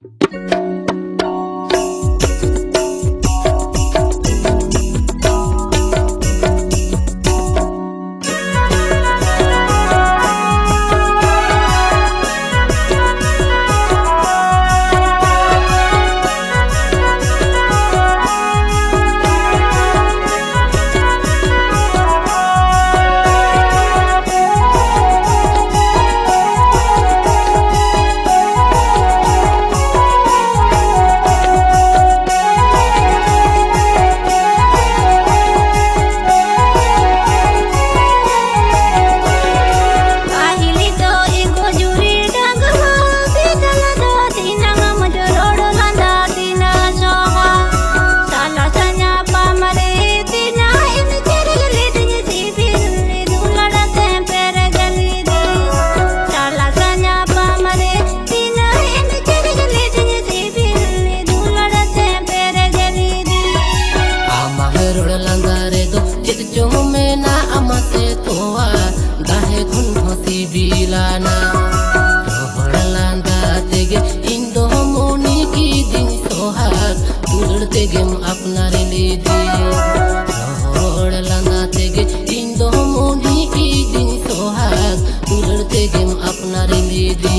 Bilana rohorlanda tege indo moni ki din sohag dulur tege apnare lidi rohorlanda tege indo moni ki din sohag dulur tege apnare lidi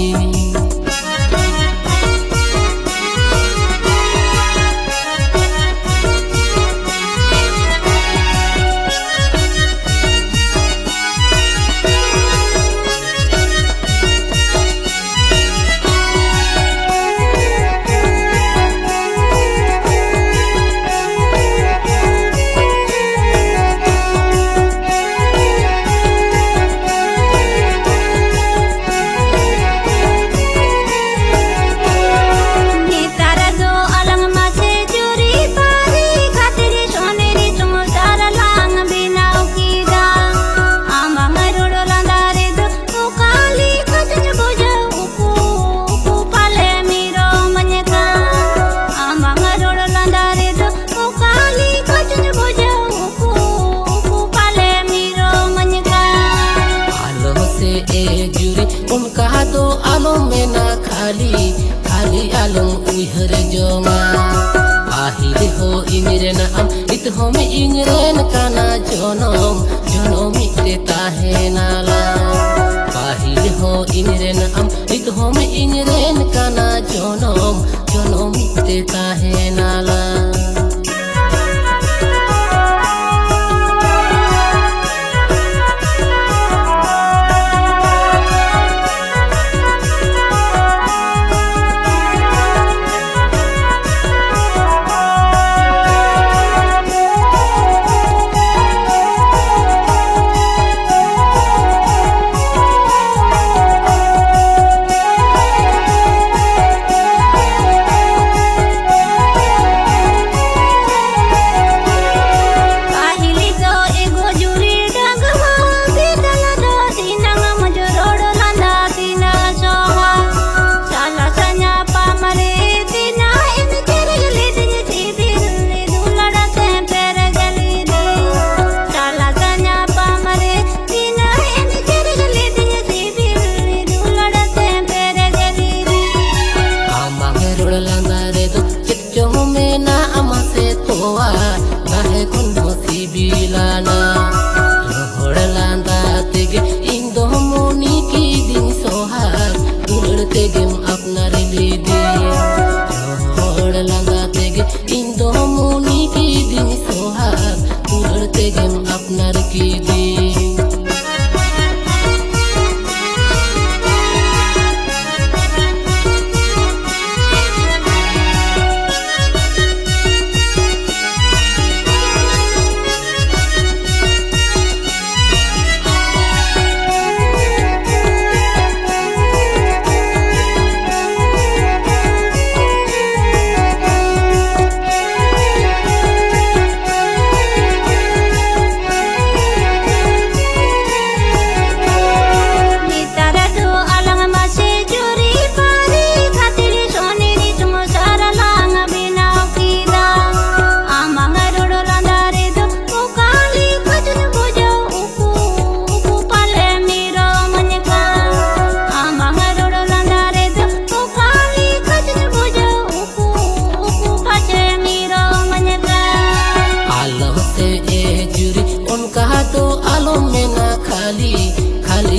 उनका तो आलो में ना खाली खाली आलो उहर जोमा आहिल हो इमरे ना हम इत हो में इंगरेन काना जोनोम जोनोम इते ताहे नाला आहिल हो इमरे ना हम इत हो में इंगरेन काना जोनोम जोनोम इते ताहे नाला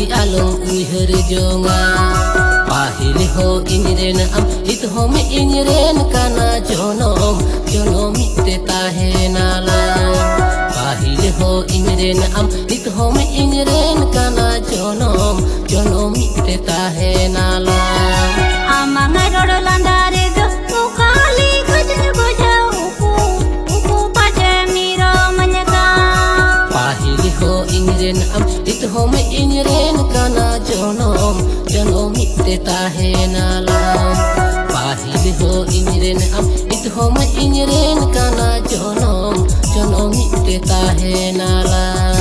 खाली आलम उइहर जोंगा पाहिल हो इंजरेन आम इत हो में इंजरेन काना जोनोम जोनोम ते ताहे नाला पाहिल हो इंजरेन आम इत हो में इंजरेन काना जोनोम जोनोम ते ताहे नाला amang rodo landare do ukali gajah bojau uku pada miro menyeka पाहिल हो इंजरेन आम इत हो में इंजरेन काना जोनोम जोनोम ते ताहे नाला पाहिल हो इंजरेन आम इत हो में इंजरेन काना जोनोम जोनोम ते ताहे नाला।